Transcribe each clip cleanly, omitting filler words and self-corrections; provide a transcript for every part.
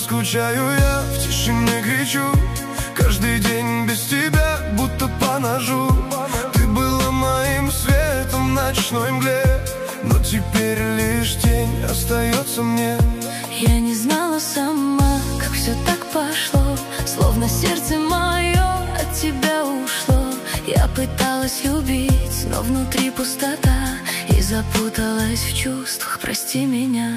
скучаю я, в тишине кричу. Каждый день без тебя, будто по ножу. Ты была моим светом в ночной мгле, но теперь лишь тень остается мне. Я не знала сама, как все так пошло, словно сердце мое от тебя ушло. Я пыталась любить, но внутри пустота, и запуталась в чувствах, прости меня.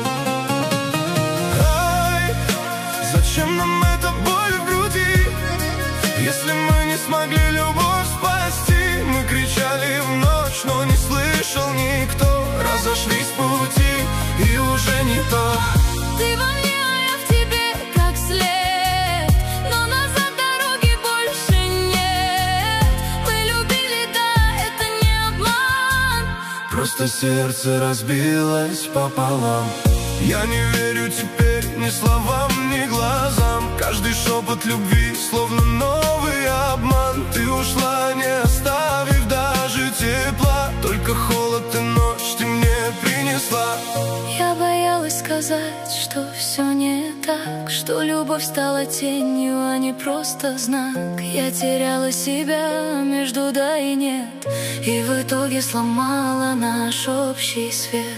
Ай, зачем нам эта боль в груди, если мы не смогли любовь спасти? Мы кричали в ночь, но не слышал никто. Разошлись пути, и уже не то. Ты во мне, а я в тебе, как след, но назад дороги больше нет. Мы любили, да, это не обман, просто сердце разбилось пополам. Я не верю теперь ни словам, ни глазам. Каждый шепот любви, словно новый обман. Ты ушла, не оставив даже тепла, только холод и ночь ты мне принесла. я боялась сказать, что все не так, что любовь стала тенью, а не просто знак. Я теряла себя между да и нет, и в итоге сломала наш общий свет.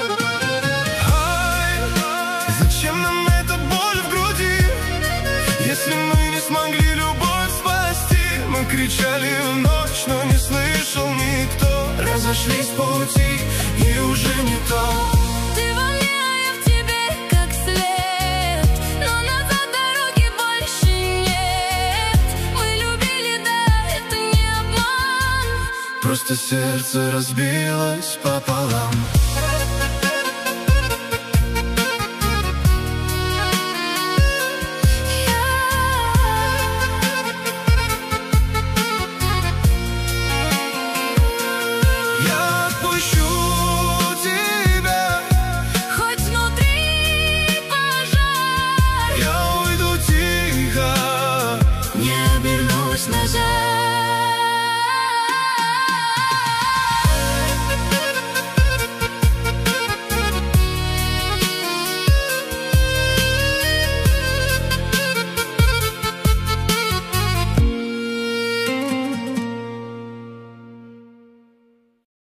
Зачем нам эта боль в груди, если мы не смогли любовь спасти? Мы кричали в ночь, но не слышал никто. Разошлись пути, и уже не то. Ты во мне, а я в тебе, как след, но назад дороги больше нет. Мы любили, да, это не обман, просто сердце разбилось пополам. назад.